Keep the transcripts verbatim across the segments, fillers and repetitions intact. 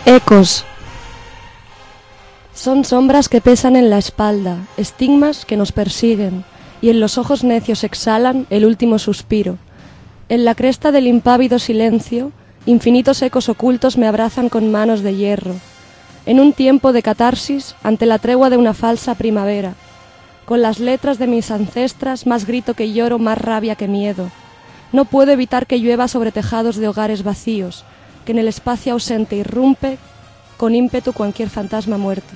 Ecos. Son sombras que pesan en la espalda, estigmas que nos persiguen, y en los ojos necios exhalan el último suspiro. En la cresta del impávido silencio, infinitos ecos ocultos me abrazan con manos de hierro. En un tiempo de catarsis, ante la tregua de una falsa primavera. Con las letras de mis ancestras, más grito que lloro, más rabia que miedo. No puedo evitar que llueva sobre tejados de hogares vacíos, que en el espacio ausente irrumpe con ímpetu cualquier fantasma muerto.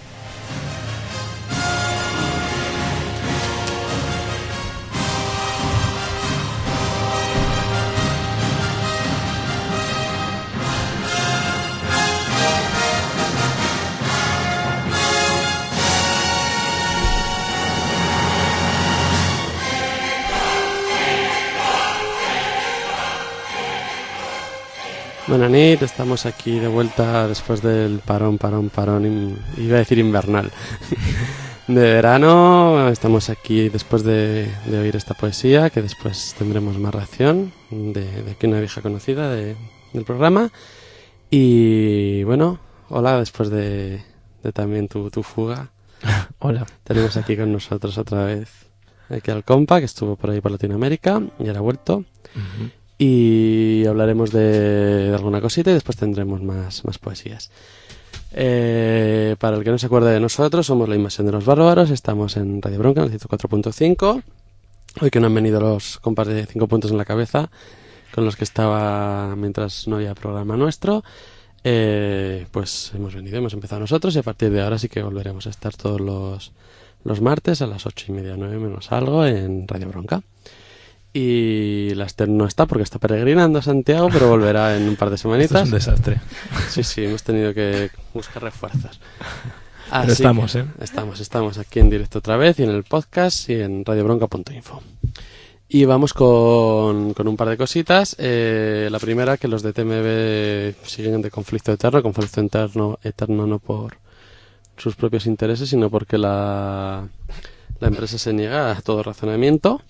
Buenas nit, estamos aquí de vuelta después del parón, parón, parón, in, iba a decir invernal, de verano. Estamos aquí después de, de oír esta poesía, que después tendremos más reacción de, de aquí una vieja conocida de, del programa. Y bueno, hola, después de, de también tu, tu fuga. Hola. Tenemos aquí con nosotros otra vez aquí al compa, que estuvo por ahí por Latinoamérica y ahora ha vuelto. Uh-huh. Y hablaremos de, de alguna cosita y después tendremos más, más poesías. Eh, para el que no se acuerde de nosotros, somos La Invasión de los Bárbaros, estamos en Radio Bronca, en el ciento cuatro punto cinco. Hoy que no han venido los compas de cinco puntos en la cabeza, con los que estaba mientras no había programa nuestro, eh, pues hemos venido, hemos empezado nosotros y a partir de ahora sí que volveremos a estar todos los, los martes a las ocho y media, nueve menos algo en Radio Bronca. Y la Esther no está porque está peregrinando a Santiago, pero volverá en un par de semanitas. Esto es un desastre. Sí, sí, hemos tenido que buscar refuerzos. Así pero estamos, ¿eh? Estamos, estamos aquí en directo otra vez y en el podcast y en radio bronca punto info. Y vamos con, con un par de cositas. Eh, la primera, que los de T M B siguen de conflicto eterno, conflicto eterno, eterno no por sus propios intereses, sino porque la, la empresa se niega a todo razonamiento.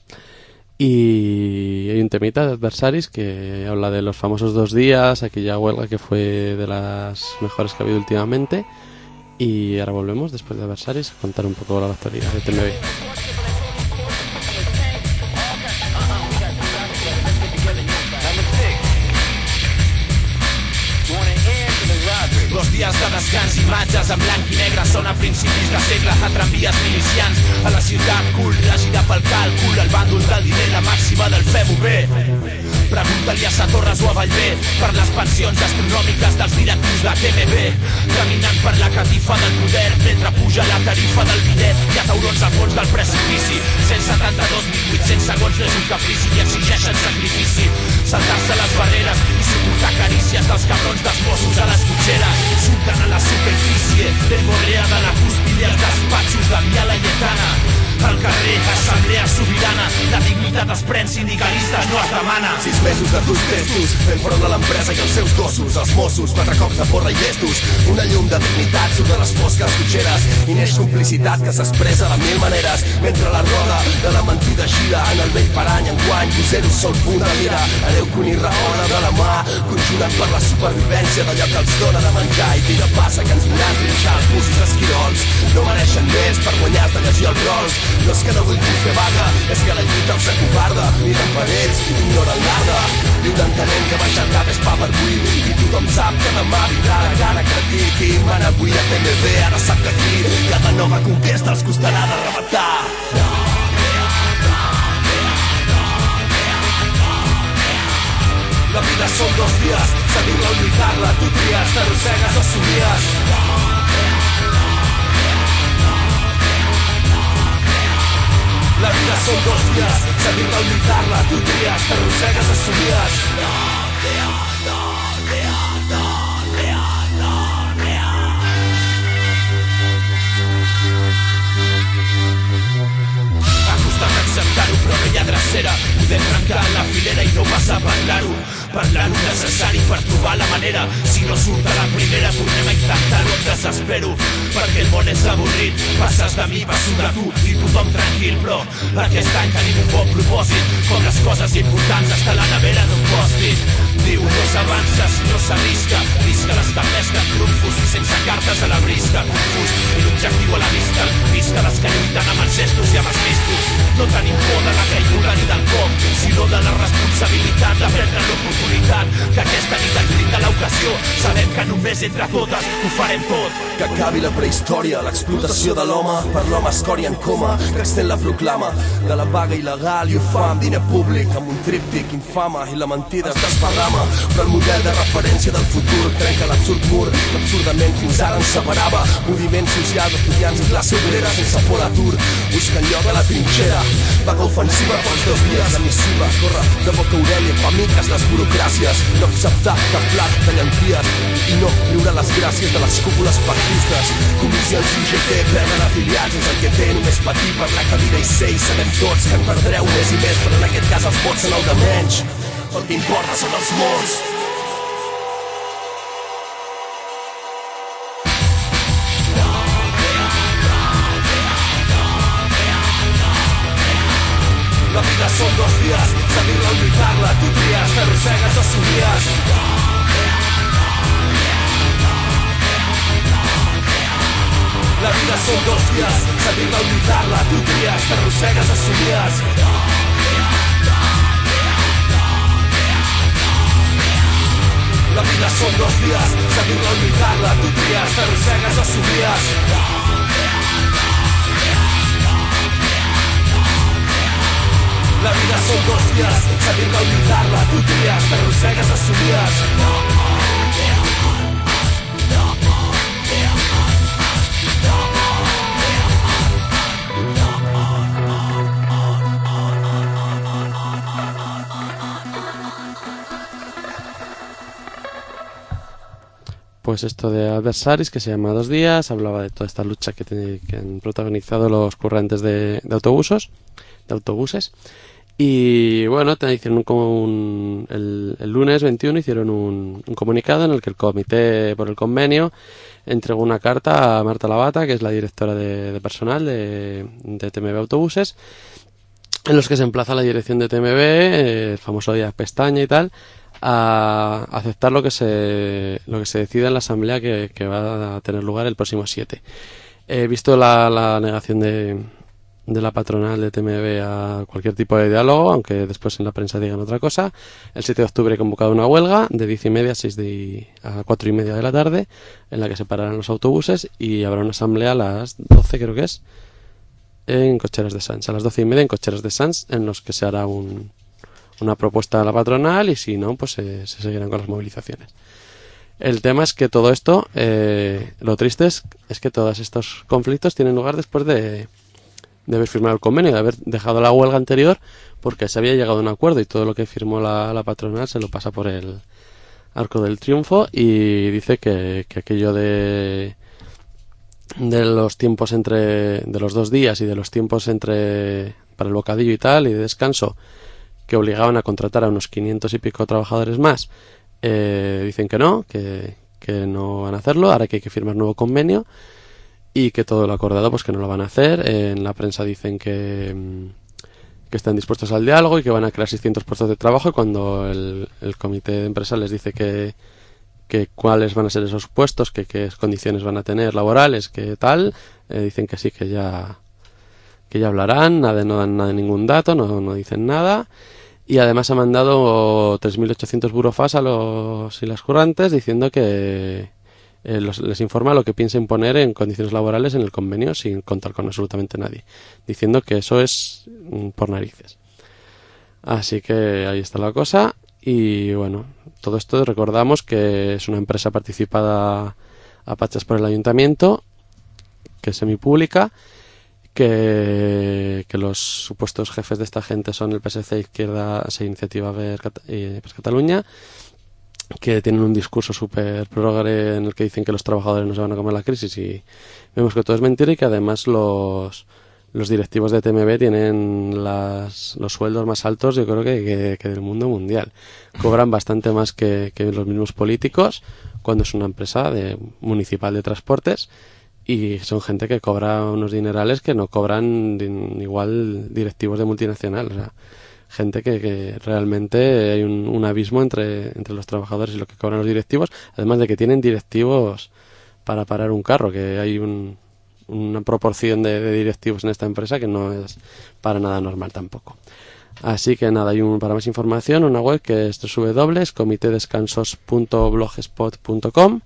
Y hay un temita de Adversaris que habla de los famosos dos días, aquella huelga que fue de las mejores que ha habido últimamente. Y ahora volvemos, después de Adversaris, a contar un poco la actualidad de T M B. Dos dies de descans, imatges en blanc i negre són a principis de segle a tramvies milicians a la ciutat cool, regida pel càlcul el bàndol del diner, la màxima del fem-ho bé. Pregunta-li a Satorres o a Vallvé per les pensions astronòmiques dels directius de T M B, caminant per la catifa del poder mentre puja la tarifa del bitllet. Hi ha taurons al fons del precipici, cent setanta-dos mil vuit-cents segons no és un caprici i exigeixen sacrifici, saltar-se les barreres i suportar carícies dels cabrons dels Mossos a les cotxeres. Surten a la superfície del morrea de la cúspide als despatxos de Via Laietana. Al carrer, assemblea sobirana, la dignitat es pren, sindicalistes no es demana. Sis mesos de tus testos, fent front a l'empresa i els seus gossos, els Mossos, quatre cops de porra i llestos. Una llum de dignitat surt de les fosques cotxeres i neix complicitat que s'expressa de mil maneres. Mentre la roda de la mentida gira en el vell parany enguany, zero sol punt de mira. Hereu que unir raona de la mà, conjurant per la supervivència d'allò que els dona de menjar i tira passa que ens diran trinxar els bussos esquirols. No mereixen més per guanyar de llegir els rols. No és que no vulguin fer vaga, és que la lluita els acobarda. Miren per ells, ignoren l'arda. Viure entenent que baixar cap és pa per buit i tothom sap que demà vindrà la gana que qui man avui a T M B ara sap que aquí cada nova conquesta els costarà de rebentar. La vida són dos dies, seguir-la o lluitar-la, tu tries, t'arrossegues o somies. La vida són dos dies, seguir-la o lluitar-la, tu tries, t'arrossegues o somies. Acceptar-ho però no hi ha drecera, podem trencar la filera i no passar a parlar-ho. Parlar-ho necessari per trobar la manera, si no surt a la primera tornem a intentar-ho, em desespero perquè el món és avorrit, passes de mi, passo de tu i tothom tranquil, però aquest any tenim un bon propòsit, com les coses importants està a la nevera d'un post-it. diu no s'avança si no s'arrisca, visca l'establesca trumfos i sense cartes a la brisca, confús i l'objectiu a la vista, visca les que lluiten amb els gestos i amb els vistos. No tenim por de la caiguda ni del cop, sinó de la responsabilitat de prendre l'oportunitat que aquesta nit ens brinda l'ocasió. Sabem que només entre totes ho farem tot. Que acabi la prehistòria, l'explotació de l'home per l'home escòria en coma, que extén la proclama de la vaga il·legal i ho fa amb diner públic, amb un tríptic infama i la mentida es desparrama. Però el model de referència del futur trenca l'absurd mur que absurdament fins ara ens separava. Moviment social d'estudiants i classe obrera sense por d'atur, buscant lloc a la trinxera. Vaga ofensiva pels dos dies, la missiva corre de boca a orella, fa miques les burocràcies. No acceptar cap plat de llenties i no riure les gràcies de les cúpules partidistes. Comissions I G T perden afiliats, és el que té només patir per la cadira i ser. I sabem tots que en perdreu més i més, però en aquest cas els vots són el de menys. El que importa són els morts. La vida són dos dies, seguir-la o lluitar-la, tu tries, t'arrossegues o somies. La vida són dos dies, seguir-la o lluitar-la, tu tries, t'arrossegues o somies. La vida són dos dies, seguir-la o lluitar-la, tu tries, t'arrossegues o somies. La vida són dos dies, seguir-la o lluitar-la, tu tries, t'arrossegues o somies. Pues esto de Adversaries, que se llama Dos Días, hablaba de toda esta lucha que, tiene, que han protagonizado los currantes de, de autobuses, de autobuses. Y bueno, te hicieron como un, el, el lunes veintiuno hicieron un, un comunicado en el que el comité por el convenio entregó una carta a Marta Lavata, que es la directora de, de personal de, de T M B Autobuses, en los que se emplaza la dirección de T M B, eh, el famoso día pestaña y tal, a aceptar lo que se lo que se decida en la asamblea que, que va a tener lugar el próximo siete. He visto la, la negación de, de la patronal de T M B a cualquier tipo de diálogo, aunque después en la prensa digan otra cosa. El siete de octubre he convocado una huelga de diez y media a, seis de, a cuatro y media de la tarde, en la que se pararán los autobuses y habrá una asamblea a las doce, creo que es, en Cocheras de Sants, a las doce y media en Cocheras de Sants, en los que se hará un una propuesta a la patronal y si no, pues eh, se seguirán con las movilizaciones. El tema es que todo esto, eh, lo triste es, es que todos estos conflictos tienen lugar después de, de haber firmado el convenio, de haber dejado la huelga anterior, porque se había llegado a un acuerdo y todo lo que firmó la, la patronal se lo pasa por el arco del triunfo y dice que, que aquello de de los tiempos entre, de los dos días y de los tiempos entre para el bocadillo y tal y de descanso, que obligaban a contratar a unos quinientos y pico trabajadores más, eh, dicen que no, que, que no van a hacerlo, ahora que hay que firmar nuevo convenio y que todo lo acordado pues que no lo van a hacer. Eh, en la prensa dicen que, que están dispuestos al diálogo y que van a crear seiscientos puestos de trabajo, y cuando el, el comité de empresa les dice que, que cuáles van a ser esos puestos, que qué condiciones van a tener laborales, que tal, eh, dicen que sí, que ya que ya hablarán, nada, no dan nada, ningún dato, no, no dicen nada. Y además ha mandado tres mil ochocientos burofax a los y las currantes diciendo que eh, los, les informa lo que piensa imponer en condiciones laborales en el convenio sin contar con absolutamente nadie, diciendo que eso es mm, por narices. Así que ahí está la cosa. Y bueno, todo esto recordamos que es una empresa participada a pachas por el ayuntamiento, que es semipública, que, que los supuestos jefes de esta gente son el P S C, Izquierda, esa Iniciativa Ver eh, pues Cataluña, que tienen un discurso súper progre en el que dicen que los trabajadores no se van a comer la crisis, y vemos que todo es mentira, y que además los los directivos de T M B tienen las, los sueldos más altos, yo creo que, que, que del mundo mundial. Cobran bastante más que, que los mismos políticos, cuando es una empresa de, municipal de transportes, y son gente que cobra unos dinerales que no cobran igual directivos de multinacional. O sea, gente que, que realmente hay un, un abismo entre, entre los trabajadores y lo que cobran los directivos, además de que tienen directivos para parar un carro, que hay un, una proporción de, de directivos en esta empresa que no es para nada normal tampoco. Así que nada, hay un, para más información una web que es doble u doble u doble u punto comité descansos punto blogspot punto com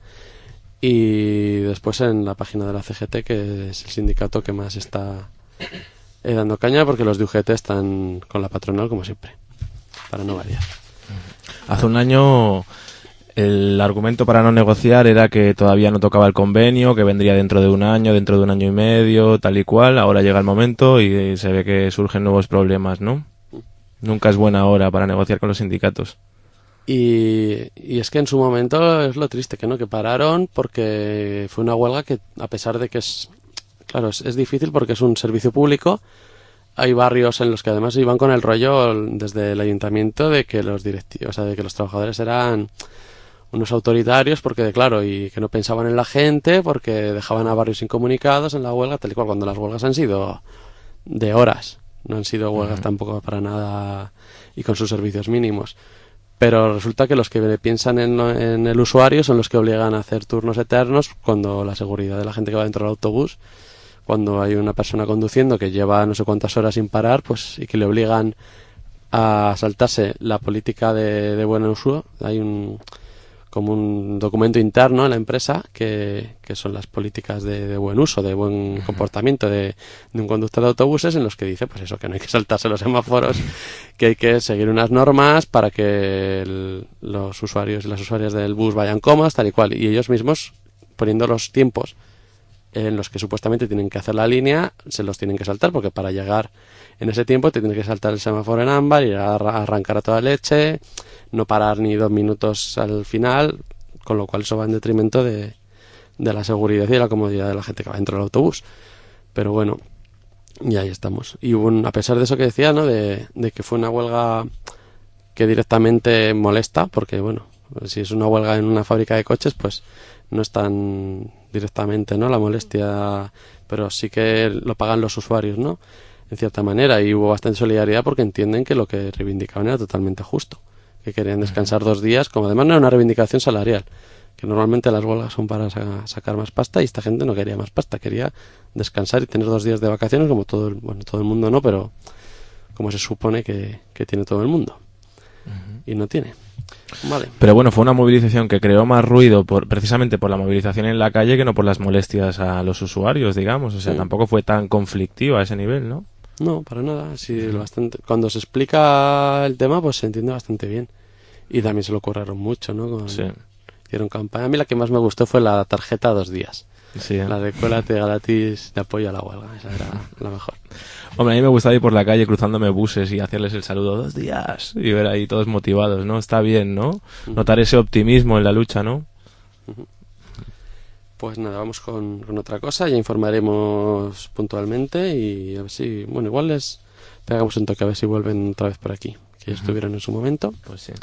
y después en la página de la C G T, que es el sindicato que más está eh, dando caña, porque los de U G T están con la patronal como siempre, para no variar. Hace un año el argumento para no negociar era que todavía no tocaba el convenio, que vendría dentro de un año, dentro de un año y medio, tal y cual. Ahora llega el momento y se ve que surgen nuevos problemas, ¿no? Nunca es buena hora para negociar con los sindicatos. Y, y es que en su momento es lo triste, que no, que pararon porque fue una huelga que, a pesar de que es, claro, es, es difícil porque es un servicio público, hay barrios en los que además iban con el rollo desde el ayuntamiento de que los directivos, o sea, de que los trabajadores eran unos autoritarios porque, claro, y que no pensaban en la gente porque dejaban a barrios incomunicados en la huelga, tal y cual, cuando las huelgas han sido de horas. No han sido huelgas uh-huh. tampoco para nada y con sus servicios mínimos. Pero resulta que los que piensan en, en el usuario son los que obligan a hacer turnos eternos cuando la seguridad de la gente que va dentro del autobús, cuando hay una persona conduciendo que lleva no sé cuántas horas sin parar, pues y que le obligan a saltarse la política de, de buen uso. Hay un como un documento interno en la empresa que, que son las políticas de, de buen uso, de buen comportamiento de, de un conductor de autobuses, en los que dice pues eso, que no hay que saltarse los semáforos, que hay que seguir unas normas para que el, los usuarios y las usuarias del bus vayan cómodos, tal y cual, y ellos mismos poniendo los tiempos en los que supuestamente tienen que hacer la línea, se los tienen que saltar, porque para llegar en ese tiempo te tienes que saltar el semáforo en ámbar, ir a arrancar a toda leche, no parar ni dos minutos al final, con lo cual eso va en detrimento de, de la seguridad y de la comodidad de la gente que va dentro del autobús. Pero bueno, y ahí estamos. Y hubo un, a pesar de eso que decía, ¿no? De, de que fue una huelga que directamente molesta, porque bueno, si es una huelga en una fábrica de coches, pues no es tan directamente, ¿no?, la molestia, pero sí que lo pagan los usuarios, ¿no?, en cierta manera, y hubo bastante solidaridad porque entienden que lo que reivindicaban era totalmente justo, que querían descansar dos días, como además no era una reivindicación salarial, que normalmente las huelgas son para sa- sacar más pasta, y esta gente no quería más pasta, quería descansar y tener dos días de vacaciones como todo el, bueno, todo el mundo no, pero como se supone que, que tiene todo el mundo, uh-huh. y no tiene. Vale. Pero bueno, fue una movilización que creó más ruido por, precisamente por la movilización en la calle que no por las molestias a los usuarios, digamos. O sea, sí. Tampoco fue tan conflictiva a ese nivel, ¿no? No, para nada. Sí, bastante. Cuando se explica el tema, pues se entiende bastante bien. Y también se lo curraron mucho, ¿no? Con, sí. Hicieron campaña. A mí la que más me gustó fue la tarjeta dos días. Sí, ¿eh? La de cuélate gratis de apoyo a la huelga. Esa era la mejor. Hombre, a mí me gustaba ir por la calle cruzándome buses y hacerles el saludo dos días y ver ahí todos motivados, ¿no? Está bien, ¿no? Uh-huh. Notar ese optimismo en la lucha, ¿no? Uh-huh. Pues nada, vamos con, con otra cosa. Ya informaremos puntualmente y a ver si... Bueno, igual les pegamos un toque a ver si vuelven otra vez por aquí, que ya uh-huh. estuvieron en su momento. Pues sí.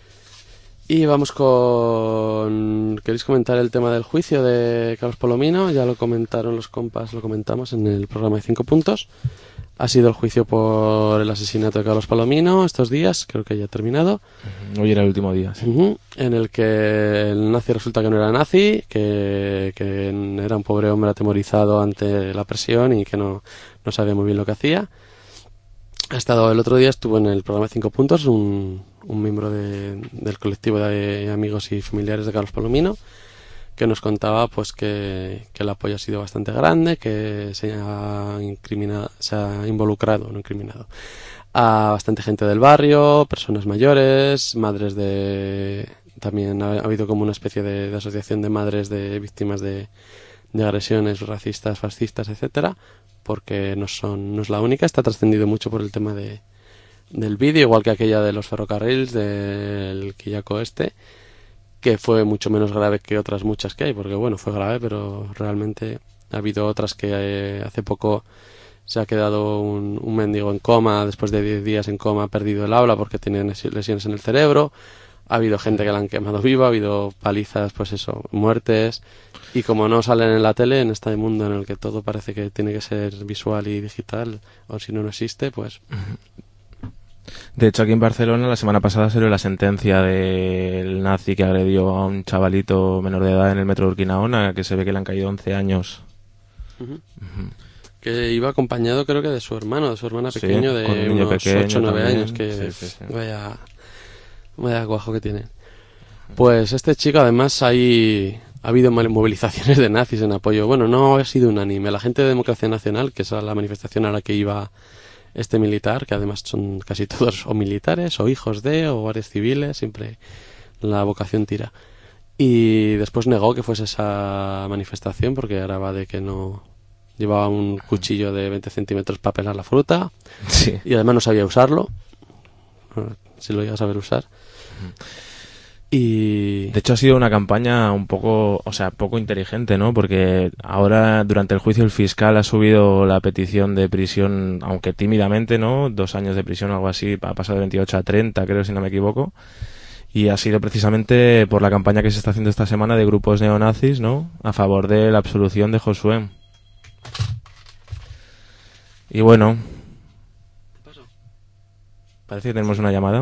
Y vamos con... ¿Queréis comentar el tema del juicio de Carlos Palomino? Ya lo comentaron los compas, lo comentamos en el programa de Cinco Puntos. Ha sido el juicio por el asesinato de Carlos Palomino estos días, creo que ya ha terminado. Uh-huh. Hoy era el último día, sí. Uh-huh. En el que el nazi resulta que no era nazi, que, que era un pobre hombre atemorizado ante la presión y que no, no sabía muy bien lo que hacía. Ha estado, el otro día estuvo en el programa Cinco Puntos un, un miembro de, del colectivo de amigos y familiares de Carlos Palomino, que nos contaba pues que, que el apoyo ha sido bastante grande, que se ha incriminado, se ha involucrado, no incriminado, a bastante gente del barrio, personas mayores, madres de... También ha, ha habido como una especie de, de asociación de madres de víctimas de, de agresiones racistas, fascistas, etcétera, porque no son no es la única, está trascendido mucho por el tema de del vídeo, igual que aquella de los ferrocarriles, del Quillaco este, que fue mucho menos grave que otras muchas que hay, porque bueno, fue grave, pero realmente ha habido otras que eh, hace poco se ha quedado un, un mendigo en coma, después de diez días en coma, ha perdido el habla porque tenía lesiones en el cerebro, ha habido gente que la han quemado viva, ha habido palizas, pues eso, muertes, y como no salen en la tele, en este mundo en el que todo parece que tiene que ser visual y digital, o si no, no existe, pues... De hecho, aquí en Barcelona la semana pasada salió la sentencia del nazi que agredió a un chavalito menor de edad en el metro de Urquinaona, que se ve que le han caído once años. Uh-huh. Uh-huh. Que iba acompañado, creo que de su hermano, de su hermana Sí, pequeño de con un niño unos pequeño ocho o nueve también. años, que Sí, sí, sí. Vaya, vaya guajo que tiene. Pues este chico, además, hay, ha habido movilizaciones de nazis en apoyo. Bueno, no ha sido unánime. La gente de Democracia Nacional, que es la manifestación a la que iba este militar, que además son casi todos o militares, o hijos de, o guardias civiles, siempre la vocación tira. Y después negó que fuese esa manifestación, porque ahora va de que no... Llevaba un cuchillo de veinte centímetros para pelar la fruta. Sí. Y además no sabía usarlo. Si lo iba a saber usar. Y... De hecho ha sido una campaña un poco, o sea, poco inteligente, ¿no? Porque ahora durante el juicio el fiscal ha subido la petición de prisión, aunque tímidamente, ¿no? Dos años de prisión o algo así, ha pasado de veintiocho a treinta, creo, si no me equivoco. Y ha sido precisamente por la campaña que se está haciendo esta semana de grupos neonazis, ¿no? A favor de la absolución de Josué. Y bueno, ¿Qué pasó? parece que tenemos una llamada.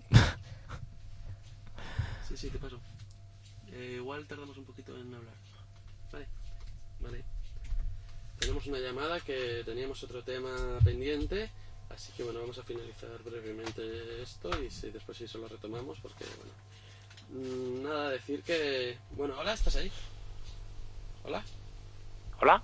Sí, sí, ¿qué pasó? Eh, igual tardamos un poquito en hablar. Vale, vale. Tenemos una llamada que teníamos otro tema pendiente, así que bueno, vamos a finalizar brevemente esto y si, después sí solo retomamos porque bueno... Mm, nada, decir que... Bueno, hola, ¿estás ahí? ¿Hola? ¿Hola?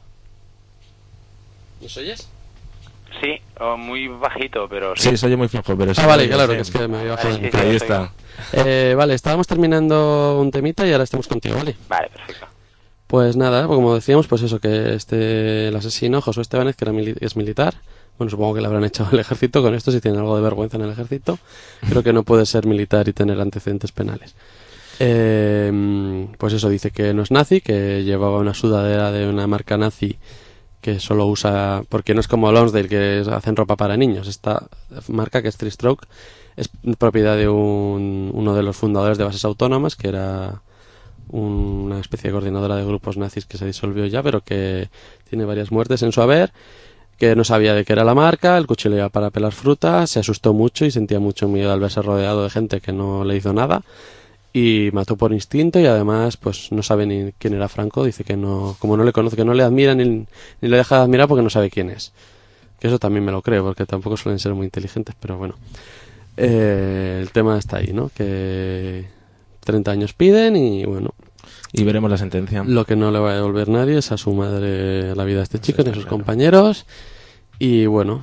¿Nos oyes? Sí, oh, muy bajito, pero sí. Sí, se oye muy flojo, pero sí. Ah, vale, sí, claro, sí. que es que me había bajado. Sí, sí, Ahí sí, está. Eh, vale, estábamos terminando un temita y ahora estamos contigo, ¿vale? Vale, perfecto. Pues nada, como decíamos, pues eso, que este el asesino, Josué Estebanez, que era mili- es militar, bueno, supongo que le habrán echado al ejército con esto, si tiene algo de vergüenza en el ejército, creo que no puede ser militar y tener antecedentes penales. Eh, pues eso, dice que no es nazi, que llevaba una sudadera de una marca nazi que solo usa, porque no es como Lonsdale, que hacen ropa para niños. Esta marca, que es Three Stroke, es propiedad de un, uno de los fundadores de Bases Autónomas, que era un, una especie de coordinadora de grupos nazis que se disolvió ya, pero que tiene varias muertes en su haber, que no sabía de qué era la marca, el cuchillo iba para pelar fruta, se asustó mucho y sentía mucho miedo al verse rodeado de gente que no le hizo nada, y mató por instinto, y además pues no sabe ni quién era Franco. Dice que no, como no le conoce, que no le admira ni, ni le deja de admirar porque no sabe quién es, que eso también me lo creo porque tampoco suelen ser muy inteligentes, pero bueno, eh, el tema está ahí, ¿no? Que treinta años piden y bueno, Y veremos la sentencia. lo que no le va a devolver nadie es a su madre la vida de este Eso chico ni a está sus claro. compañeros. Y bueno,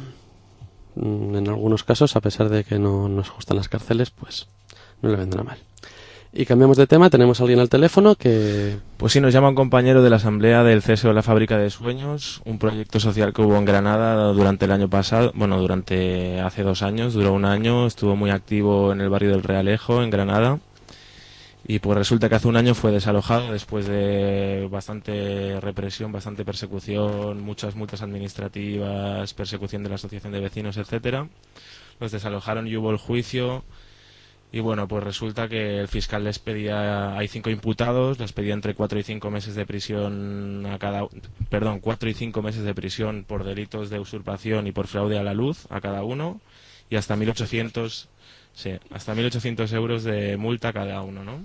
en algunos casos, a pesar de que no nos gustan las cárceles, pues no le vendrá mal. Y cambiamos de tema, tenemos a alguien al teléfono que... Pues sí, nos llama un compañero de la asamblea del C S O de la Fábrica de Sueños, un proyecto social que hubo en Granada durante el año pasado, bueno, durante hace dos años, duró un año, estuvo muy activo en el barrio del Realejo, en Granada, y pues resulta que hace un año fue desalojado después de bastante represión, bastante persecución, muchas multas administrativas, persecución de la asociación de vecinos, etcétera. Los desalojaron y hubo el juicio. Y bueno, pues resulta que el fiscal les pedía, hay cinco imputados, les pedía entre cuatro y cinco meses de prisión a cada, perdón, cuatro y cinco meses de prisión por delitos de usurpación y por fraude a la luz a cada uno, y hasta mil ochocientos, sí, hasta mil ochocientos euros de multa a cada uno, ¿no?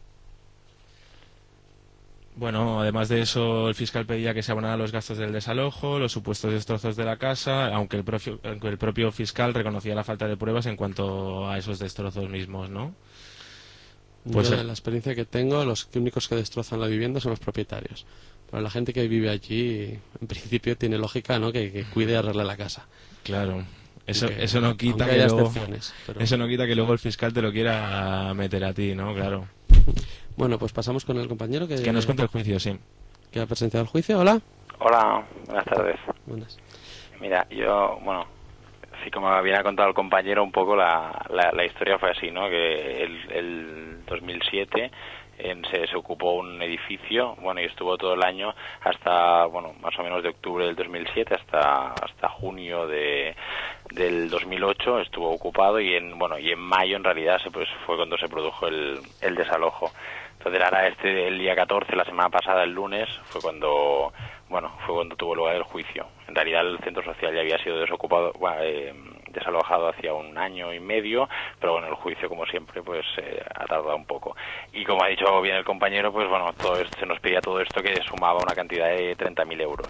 Bueno, además de eso, el fiscal pedía que se abonaran los gastos del desalojo, los supuestos destrozos de la casa, aunque el propio, aunque el propio fiscal reconocía la falta de pruebas en cuanto a esos destrozos mismos, ¿no? Pues Yo, el- de la experiencia que tengo, los únicos que destrozan la vivienda son los propietarios. Pero la gente que vive allí, en principio, tiene lógica, ¿no? Que, que cuide y arregle la casa. Claro, eso, Aunque- eso no quita aunque que haya luego, excepciones, pero- eso no quita que luego el fiscal te lo quiera meter a ti, ¿no? Claro. Bueno, pues pasamos con el compañero que, Que nos cuente el juicio, sí. que ha presenciado el juicio. Hola. Hola, buenas tardes. Buenas. Mira, yo, bueno, así como había contado el compañero, un poco la, la, la historia fue así, ¿no? Que el, el dos mil siete en, se, se ocupó un edificio, bueno, y estuvo todo el año hasta, bueno, más o menos de octubre del dos mil siete hasta hasta junio de del dos mil ocho estuvo ocupado, y en, bueno, y en mayo en realidad se, pues, fue cuando se produjo el, el desalojo. Entonces ahora este el día catorce, la semana pasada, el lunes, fue cuando bueno fue cuando tuvo lugar el juicio. En realidad el centro social ya había sido desocupado, bueno, eh, desalojado hacía un año y medio, pero bueno, el juicio, como siempre, pues eh, ha tardado un poco. Y como ha dicho bien el compañero, pues bueno, todo esto, se nos pedía todo esto que sumaba una cantidad de treinta mil euros.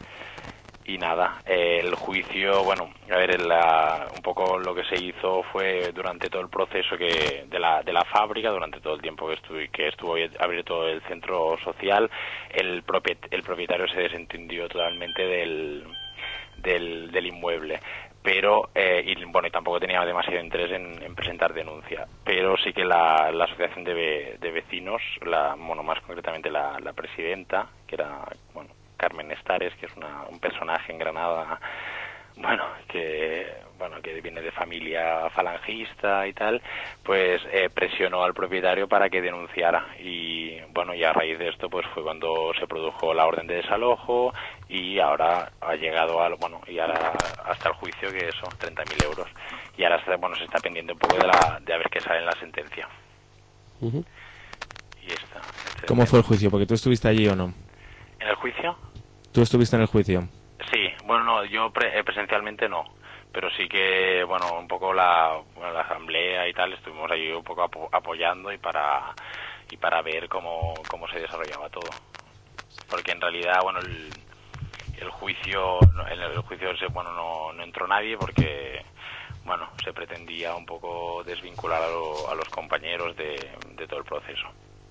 Y nada, eh, el juicio, bueno, a ver, la, un poco lo que se hizo fue durante todo el proceso que de la de la fábrica, durante todo el tiempo que estuvo, que estuvo abierto el centro social, el, propiet, el propietario se desentendió totalmente del, del, del inmueble. Pero, eh, y bueno, y tampoco tenía demasiado interés en, en presentar denuncia. Pero sí que la, la asociación de, de vecinos, la, bueno, más concretamente la, la presidenta, que era, bueno, Carmen Estares, que es una, un personaje en Granada, bueno, que bueno que viene de familia falangista y tal, pues eh, presionó al propietario para que denunciara. Y bueno, y a raíz de esto pues fue cuando se produjo la orden de desalojo, y ahora ha llegado al, bueno, y ahora hasta el juicio, que son treinta mil euros. Y ahora bueno, se está pendiente un poco de la de a ver qué sale en la sentencia. Uh-huh. Y esta, este ¿Cómo fue el juicio? Porque tú estuviste allí o no. ¿En el juicio? ¿Tú estuviste en el juicio? Sí, bueno, no, yo pre presencialmente no, pero sí que, bueno, un poco la, bueno, la asamblea y tal, estuvimos ahí un poco apo apoyando y para y para ver cómo, cómo se desarrollaba todo. Porque en realidad, bueno, el, el juicio, en el juicio, bueno, no, no entró nadie porque, bueno, se pretendía un poco desvincular a, lo, a los compañeros de, de todo el proceso.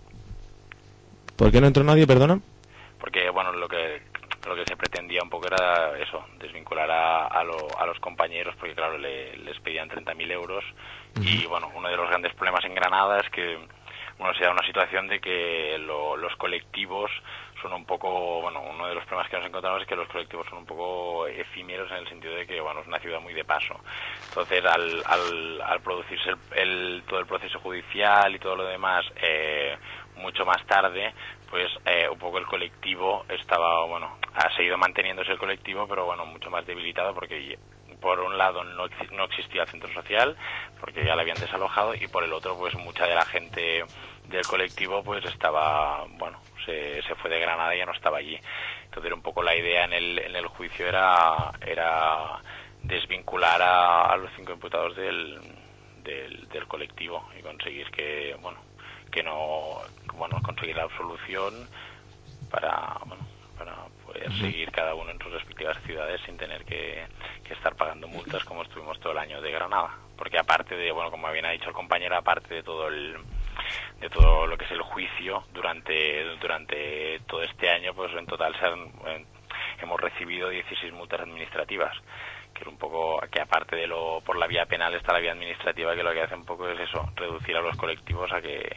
¿Por qué no entró nadie, perdona? Porque, bueno, lo que lo que se pretendía un poco era eso, desvincular a, a, lo, a los compañeros, porque claro, le, les pedían treinta mil euros. Uh-huh. Y bueno, uno de los grandes problemas en Granada es que, bueno, se da una situación de que lo, los colectivos son un poco, bueno, uno de los problemas que nos encontramos es que los colectivos son un poco efímeros, en el sentido de que, bueno, es una ciudad muy de paso. Entonces, al, al, al producirse el, el, todo el proceso judicial y todo lo demás eh, mucho más tarde, pues eh, un poco el colectivo estaba, bueno, ha seguido manteniéndose el colectivo, pero bueno, mucho más debilitado, porque por un lado no, no existía el centro social, porque ya lo habían desalojado, y por el otro, pues mucha de la gente del colectivo pues estaba, bueno, se, se fue de Granada y ya no estaba allí. Entonces un poco la idea en el, en el juicio era, era desvincular a, a los cinco imputados del, del, del colectivo y conseguir que, bueno, que no, bueno, conseguir la absolución para, bueno, para poder uh-huh. seguir cada uno en sus respectivas ciudades sin tener que, que estar pagando multas como estuvimos todo el año de Granada. Porque aparte de, bueno, como bien ha dicho el compañero, aparte de todo el, de todo lo que es el juicio durante, durante todo este año, pues en total se han, en, hemos recibido dieciséis multas administrativas, que es un poco, que aparte de lo, por la vía penal está la vía administrativa, que lo que hace un poco es eso, reducir a los colectivos a que,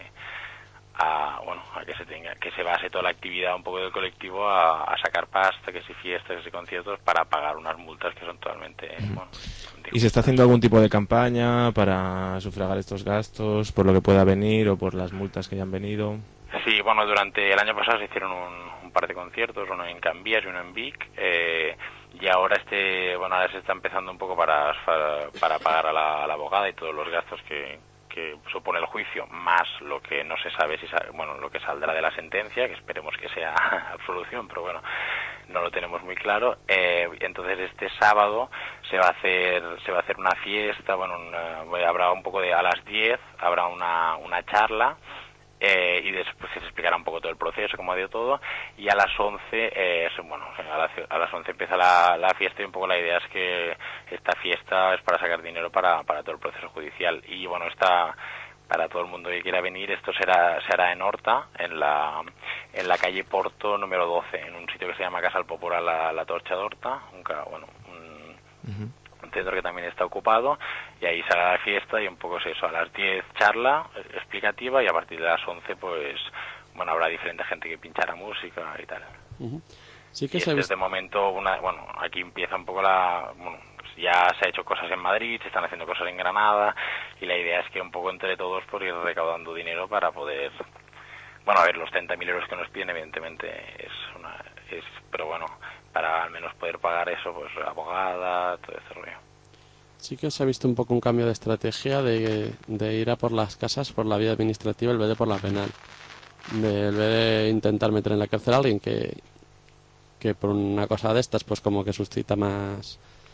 a, bueno, a que se tenga, que se base toda la actividad un poco del colectivo a, a sacar pasta, que si fiestas, que si conciertos, para pagar unas multas que son totalmente, mm. bueno. ¿Y se está haciendo algún tipo de campaña para sufragar estos gastos, por lo que pueda venir o por las multas que hayan venido? Sí, bueno, durante el año pasado se hicieron un, un par de conciertos, uno en Cambias y uno en Vic, eh, y ahora este, bueno, ahora se está empezando un poco para, para, para pagar a la, a la abogada y todos los gastos que, que supone el juicio, más lo que no se sabe si sale, bueno, lo que saldrá de la sentencia, que esperemos que sea absolución, pero bueno, no lo tenemos muy claro. Eh, entonces este sábado se va a hacer se va a hacer una fiesta, bueno, una, habrá un poco de, a las diez habrá una, una charla, eh, y después se explicará un poco todo el proceso, cómo ha ido todo, y a las once, eh, bueno, a las, a las once empieza la, la fiesta, y un poco la idea es que esta fiesta es para sacar dinero para, para todo el proceso judicial. Y bueno, está para todo el mundo que quiera venir, esto será se hará en Horta, en la en la calle Porto número doce, en un sitio que se llama Casa del Popular la, la Torcha de Horta, un, bueno, un, uh-huh. un centro que también está ocupado, y ahí será la fiesta, y un poco es eso, a las diez charla explicativa, y a partir de las once pues, bueno, habrá diferente gente que pinchará música y tal. Uh-huh. Sí que y se desde el momento, una, bueno, aquí empieza un poco la, bueno, ya se ha hecho cosas en Madrid, se están haciendo cosas en Granada, y la idea es que un poco entre todos por ir recaudando dinero para poder, bueno, a ver, los treinta mil euros que nos piden evidentemente es una, es, pero bueno, para al menos poder pagar eso, pues abogada, todo ese rollo. Sí que se ha visto un poco un cambio de estrategia de, de ir a por las casas por la vía administrativa en vez de por la penal, de, en vez de intentar meter en la cárcel a alguien que, que por una cosa de estas pues como que suscita más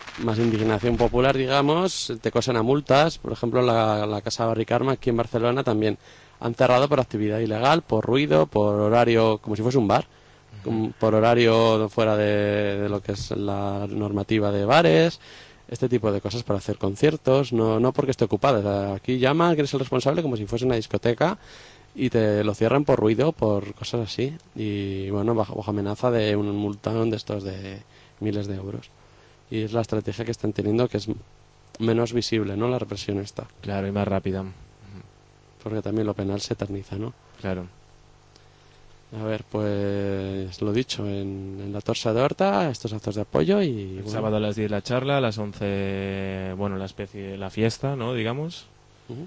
más indignación popular, digamos, te cosen a multas. Por ejemplo, la, la Casa Barricarma aquí en Barcelona también han cerrado por actividad ilegal, por ruido, por horario, como si fuese un bar, uh-huh. por horario fuera de, de lo que es la normativa de bares, este tipo de cosas para hacer conciertos, no, no porque esté ocupado. O sea, aquí llama que eres el responsable como si fuese una discoteca y te lo cierran por ruido, por cosas así. Y bueno, bajo, bajo amenaza de un multón de estos de miles de euros. Y es la estrategia que están teniendo, que es menos visible, ¿no? La represión esta. Claro, y más rápida. Porque también lo penal se eterniza, ¿no? Claro. A ver, pues lo dicho, en, en la Torsa de Horta, estos actos de apoyo y... El bueno. sábado a las diez la charla, a las once, bueno, la especie, la fiesta, ¿no? Digamos. Uh-huh.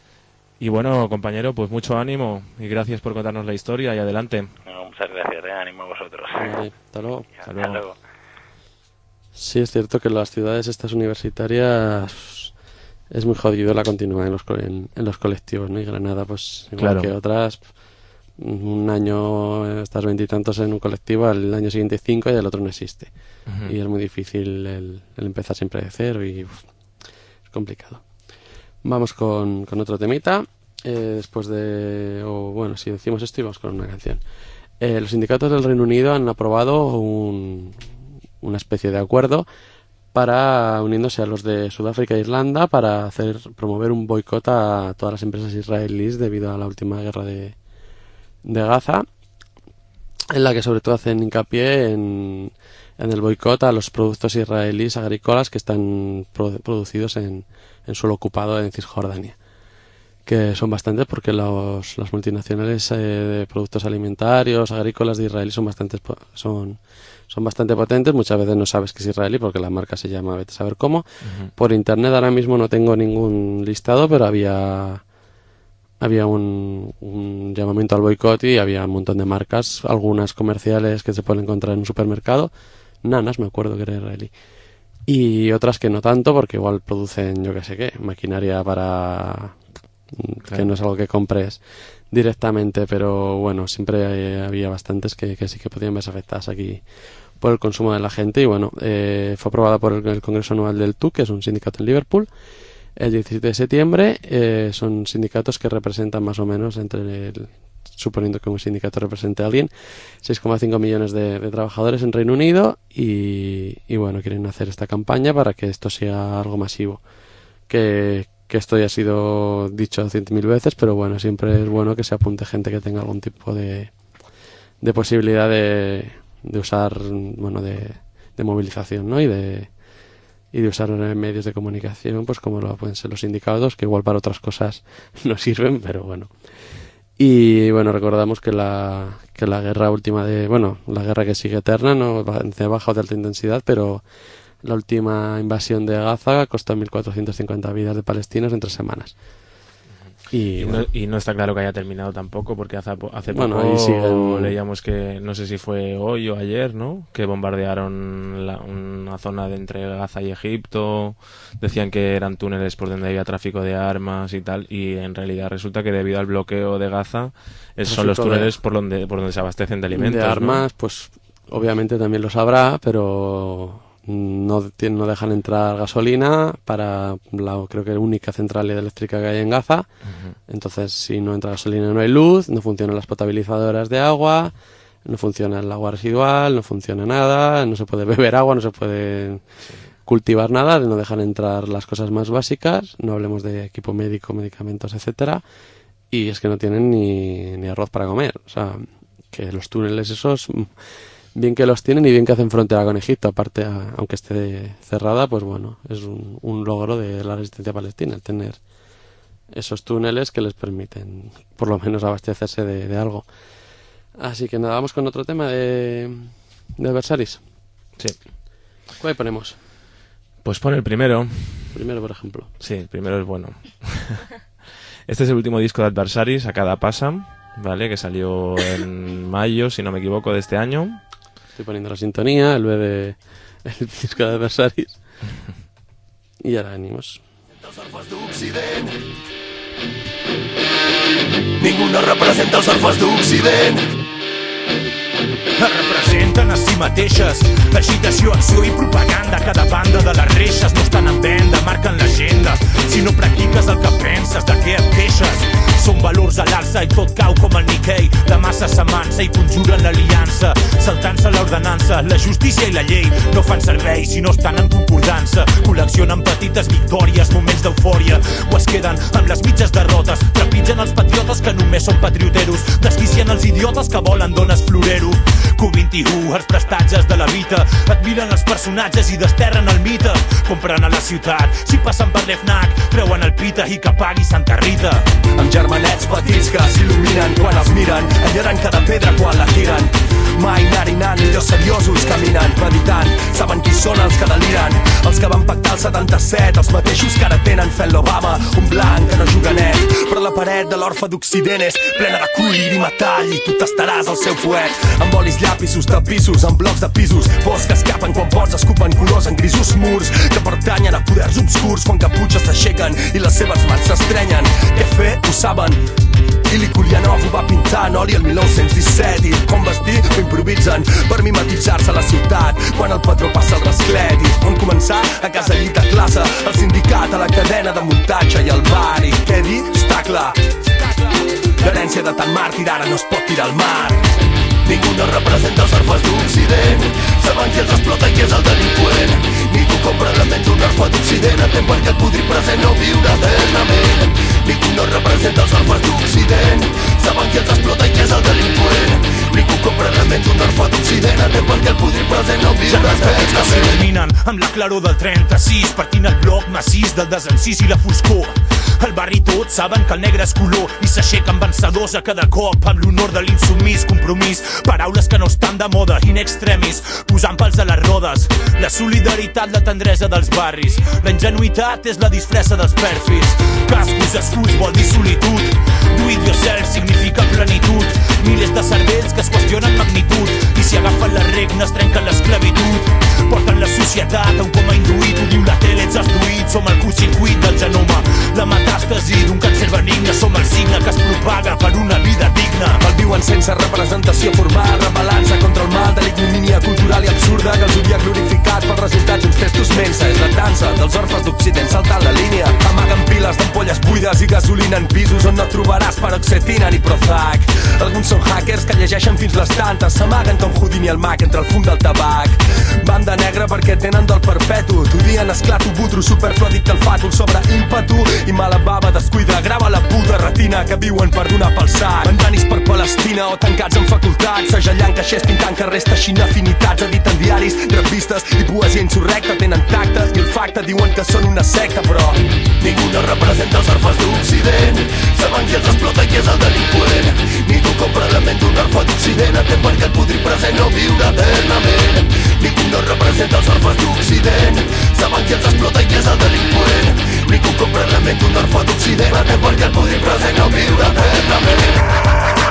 Y bueno, compañero, pues mucho ánimo y gracias por contarnos la historia y adelante. Bueno, muchas gracias, ¿eh? Ánimo a vosotros. Vale, hasta luego. Hasta, hasta luego. luego. Sí, es cierto que en las ciudades estas universitarias es muy jodido la continuidad en los, en, en los colectivos, ¿no? Y Granada, pues igual claro. que otras, un año estás veintitantos en un colectivo, al año siguiente cinco y el otro no existe. Uh-huh. Y es muy difícil el, el empezar siempre de cero y uf, es complicado. Vamos con, con otro temita. Eh, después de... O bueno, si decimos esto, y vamos con una canción. Eh, los sindicatos del Reino Unido han aprobado un, una especie de acuerdo para uniéndose a los de Sudáfrica e Irlanda para hacer promover un boicot a todas las empresas israelíes debido a la última guerra de, de Gaza, en la que sobre todo hacen hincapié en, en el boicot a los productos israelíes agrícolas que están pro, producidos en, en suelo ocupado en Cisjordania, que son bastantes porque los, las multinacionales eh, de productos alimentarios, agrícolas de Israel son bastante, son, son bastante potentes. Muchas veces no sabes que es israelí porque la marca se llama vete a saber cómo. Uh-huh. Por internet ahora mismo no tengo ningún listado, pero había había un, un llamamiento al boicot y había un montón de marcas, algunas comerciales que se pueden encontrar en un supermercado, Nanas me acuerdo que era israelí, y otras que no tanto porque igual producen yo que sé qué, maquinaria para... Claro. Que no es algo que compres directamente, pero bueno, siempre había bastantes que, que sí que podían verse afectadas aquí por el consumo de la gente. Y bueno, eh, fue aprobada por el, el Congreso Anual del T U, que es un sindicato en Liverpool, el diecisiete de septiembre. Eh, son sindicatos que representan más o menos, entre el, suponiendo que un sindicato represente a alguien, seis coma cinco millones de, de trabajadores en Reino Unido y, y bueno, quieren hacer esta campaña para que esto sea algo masivo. Que que esto ya ha sido dicho ciento mil veces, pero bueno, siempre es bueno que se apunte gente que tenga algún tipo de, de posibilidad de, de usar, bueno, de, de movilización, ¿no? Y de, y de usar medios de comunicación, pues como lo pueden ser los sindicatos, que igual para otras cosas no sirven, pero bueno. Y bueno, recordamos que la, que la guerra última de, bueno, la guerra que sigue eterna, no de baja o de alta intensidad, pero la última invasión de Gaza costó mil cuatrocientas cincuenta vidas de palestinos en tres semanas. Y, y, bueno, no, y no está claro que haya terminado tampoco, porque hace, hace bueno, poco ahí siguen... leíamos que, no sé si fue hoy o ayer, ¿no? Que bombardearon la, una zona de entre Gaza y Egipto, decían que eran túneles por donde había tráfico de armas y tal, y en realidad resulta que debido al bloqueo de Gaza, esos son los túneles de... por donde por donde se abastecen de alimentos. De armas, ¿no? Pues obviamente también los habrá, pero... No, no dejan entrar gasolina para la creo que única central eléctrica que hay en Gaza. Uh-huh. Entonces, si no entra gasolina no hay luz, no funcionan las potabilizadoras de agua, no funciona el agua residual, no funciona nada, no se puede beber agua, no se puede sí. cultivar nada, no dejan entrar las cosas más básicas, no hablemos de equipo médico, medicamentos, etcétera, y es que no tienen ni, ni arroz para comer. O sea, que los túneles esos... Bien que los tienen y bien que hacen frontera con Egipto, aparte, a, aunque esté cerrada, pues bueno, es un, un logro de la resistencia palestina, el tener esos túneles que les permiten, por lo menos, abastecerse de, de algo. Así que nada, vamos con otro tema de, de Adversaries. Sí. ¿Cuál ponemos? Pues pon el primero. Primero, por ejemplo. Sí, el primero es bueno. Este es el último disco de Adversaries, A Cada Pasa, ¿vale? Que salió en mayo, si no me equivoco, de este año. Estoy poniendo la sintonía, el B de el disco de Adversaries. Y ahora venimos. Ningú no representa els orfes d'Occident. es representen a si mateixes. Agitació, acció i propaganda, cada banda de les reixes no estan en venda, marquen l'agenda. Si no practiques el que penses, de què et queixes? Són valors a l'alça i tot cau com el Nikkei. La massa s'amansa i conjuren l'aliança, saltant-se l'ordenança. La justícia i la llei no fan servei si no estan en concordança. Col·leccionen petites victòries, moments d'eufòria, o es queden amb les mitges derrotes. Trepitgen els patriotes que només són patrioteros, desquicien els idiotes que volen dones florero. Q vint-i-u, els prestatges de la vida, admiren els personatges i desterren el mite. Compren a la ciutat, si passen per l'Fnac, treuen el pita i que pagui Santa Rita. Amb germanets petits que s'il·luminen quan els miren, enllaran cada pedra quan la tiren. Mai narinant, millor seriosos caminen, meditant, saben qui són els que deliren. Els que van pactar el setanta-set, els mateixos que ara tenen fent l'Obama, un blanc que no juga net. Però la paret de l'orfe d'Occident és plena de cuir i metall i tu tastaràs el seu fuet. Amb bolis, llapisos, tapissos, amb blocs de pisos, pors que escapen quan pots escupen colors en grisos murs que pertanyen a poders obscurs quan caputxes s'aixequen i les seves mans s'estrenyen. Què fer? Ho saben. Ili Kulyanov ho va pintar en oli el mil nou-cents disset i com vestir ho improvisen per mimetitzar-se a la ciutat quan el patró passa el rasclet. I on començar? A casa, llit, a classe, al sindicat, a la cadena de muntatge i al bar. I què dir? Està clar, l'herència de tant màrtir ara no es pot tirar al mar. Ningú no representa els orfes d'Occident, saben qui els explota i qui és el delinqüent. Ningú compra elements d'un orfe d'Occident, atén perquè el podrit present no viure eternament. Ningú no representa els orfes d'Occident, saben qui els explota i qui és el delinqüent. Ningú compra elements d'un orfe d'Occident, atén perquè el podrit present no viure eternament. Ja s'il·luminen amb la claror del trenta-sis, partint el bloc massís del desencís i la foscor. Al barri tots saben que el negre és color i s'aixequen vencedors a cada cop amb l'honor de l'insubmís compromís. Paraules que no estan de moda, in extremis, posant pals a les rodes. La solidaritat, la tendresa dels barris, la ingenuïtat és la disfressa dels pèrfids. Cascos, escuts, vol dir solitud, do it yourself significa plenitud. Milers de cervells que es qüestionen magnitud i si agafen les regnes trenquen l'esclavitud. Porten la societat a un coma induït, ho diu la tele, ets esduït, som el curtcircuit del genoma. La metàstasi d'un càncer benigne, som el signe que es propaga per una vida digna. El viuen sense representació formal, rebel·lant-se contra el mal de l'ignomínia cultural i absurda que els havia glorificat pels resultats d'uns testos mensa. És la dansa dels orfes d'Occident saltant la línia, amaguen piles d'ampolles buides i gasolina en pisos on no trobaràs paroxetina ni Prozac. Alguns són hackers que llegeixen fins les tantes, s'amaguen com Houdini el mag entre el fum del tabac. Banda negra perquè tenen dol perpetu, t'odien esclato, butro, superflòdic que el fàtul sobre ímpetu i mala bava descuida, grava la puta retina que viuen per donar pel sac. Bandanis per Palestina o tancats en facultats, segellant caixers, pintant carrers, teixint afinitats, editen diaris, revistes i poesia insurrecta, tenen tacte i olfacte, diuen que són una secta, però ningú no representa els orfes d'Occident, saben qui els explota i qui és el delinqüent. Ningú compra elements d'un orfe d'Occident, atén perquè el podrit present no viure eternament. Ningú no representa els orfes d'Occident, saben qui els explota i qui és el delinqüent. Ningú compra elements d'un orfe d'Occident, atén perquè el podrit present no viure eternament.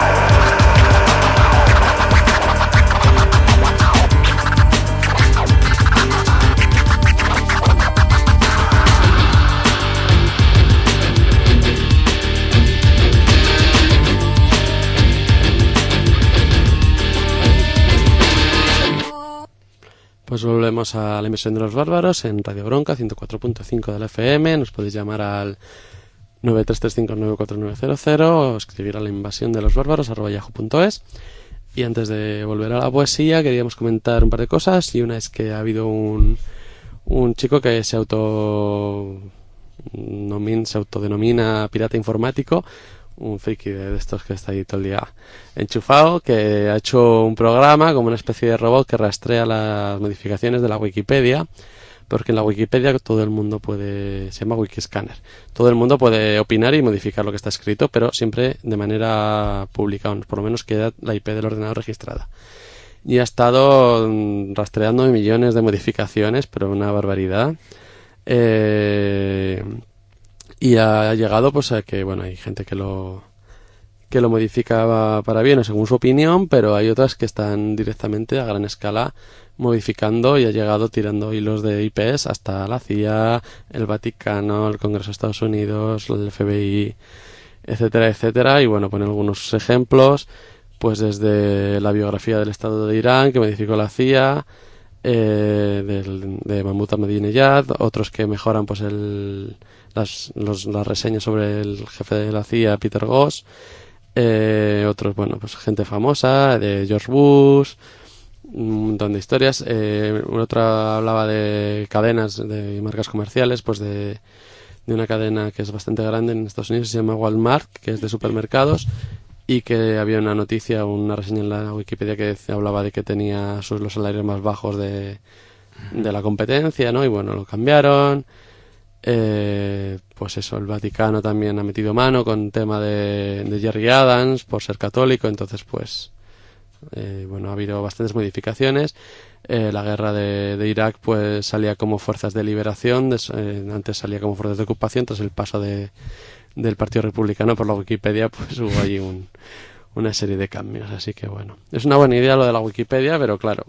Pues volvemos a la emisión de Los Bárbaros en Radio Bronca ciento cuatro punto cinco de la F M. Nos podéis llamar al nueve tres tres cinco nueve cuatro nueve cero cero o escribir a la invasión de los bárbaros arroba yahoo punto es. Y antes de volver a la poesía queríamos comentar un par de cosas, y una es que ha habido un, un chico que se auto nomin, se autodenomina pirata informático, un friki de estos que está ahí todo el día enchufado, que ha hecho un programa como una especie de robot que rastrea las modificaciones de la Wikipedia, porque en la Wikipedia todo el mundo puede, se llama Wikiscanner, todo el mundo puede opinar y modificar lo que está escrito, pero siempre de manera pública, por lo menos queda la I P del ordenador registrada. Y ha estado rastreando millones de modificaciones, pero una barbaridad. Eh... Y ha llegado pues a que, bueno, hay gente que lo que lo modifica para bien o según su opinión, pero hay otras que están directamente a gran escala modificando, y ha llegado tirando hilos de I Pes hasta la C I A, el Vaticano, el Congreso de Estados Unidos, el F B I, etcétera, etcétera. Y bueno, pone algunos ejemplos, pues desde la biografía del Estado de Irán que modificó la C I A, eh, del, de Mahmoud Ahmadinejad, otros que mejoran pues el, las, los, las reseñas sobre el jefe de la C I A, Peter Goss, eh, otros, bueno, pues gente famosa, de George Bush, un montón de historias. Eh, otra hablaba de cadenas, de marcas comerciales, pues de, de una cadena que es bastante grande en Estados Unidos, se llama Walmart, que es de supermercados, y que había una noticia, una reseña en la Wikipedia que hablaba de que tenía sus, los salarios más bajos de, de la competencia, ¿no? Y bueno, lo cambiaron. Eh, pues eso, el Vaticano también ha metido mano con tema de, de Jerry Adams por ser católico, entonces pues eh, bueno, ha habido bastantes modificaciones. Eh, la guerra de, de Irak pues salía como fuerzas de liberación, de, eh, antes salía como fuerzas de ocupación, tras el paso de del Partido Republicano por la Wikipedia, pues hubo allí un, una serie de cambios, así que bueno, es una buena idea lo de la Wikipedia, pero claro,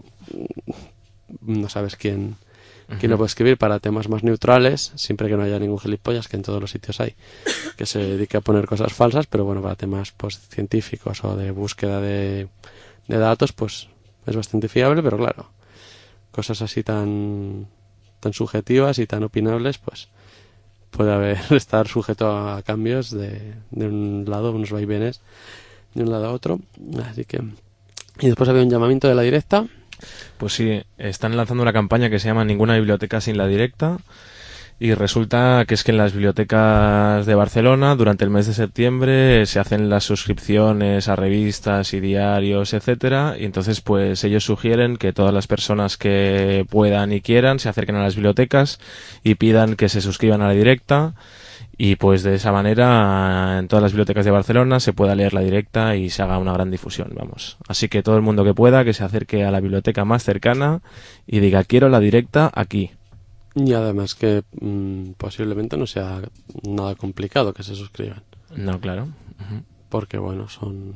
no sabes quién, quién lo puede escribir para temas más neutrales, siempre que no haya ningún gilipollas, que en todos los sitios hay, que se dedique a poner cosas falsas, pero bueno, para temas pues científicos o de búsqueda de, de datos, pues es bastante fiable, pero claro, cosas así tan, tan subjetivas y tan opinables, pues puede haber estar sujeto a cambios de, de un lado, unos vaivenes de un lado a otro, así que... Y después había un llamamiento de la Directa. Pues sí, están lanzando una campaña que se llama Ninguna biblioteca sin la Directa, y resulta que es que en las bibliotecas de Barcelona durante el mes de septiembre se hacen las suscripciones a revistas y diarios, etcétera, y entonces pues ellos sugieren que todas las personas que puedan y quieran se acerquen a las bibliotecas y pidan que se suscriban a la Directa, y pues de esa manera en todas las bibliotecas de Barcelona se pueda leer la Directa y se haga una gran difusión, vamos. Así que todo el mundo que pueda que se acerque a la biblioteca más cercana y diga quiero la Directa aquí. Y además que mmm, posiblemente no sea nada complicado que se suscriban. No, claro. Uh-huh. Porque bueno, son